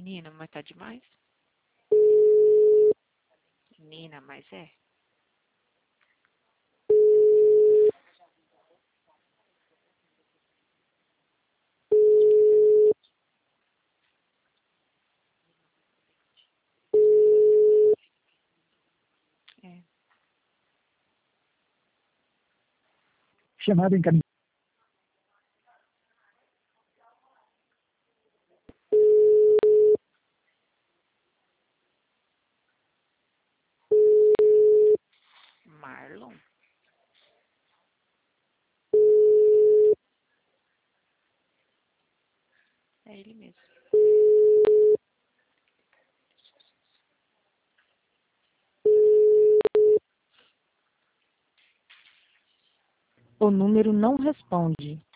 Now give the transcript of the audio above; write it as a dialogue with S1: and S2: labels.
S1: Menina, mas tá demais. Menina, mas é. É.
S2: Chamada encaminhada.
S1: Marlon? É ele mesmo.
S3: O número não responde.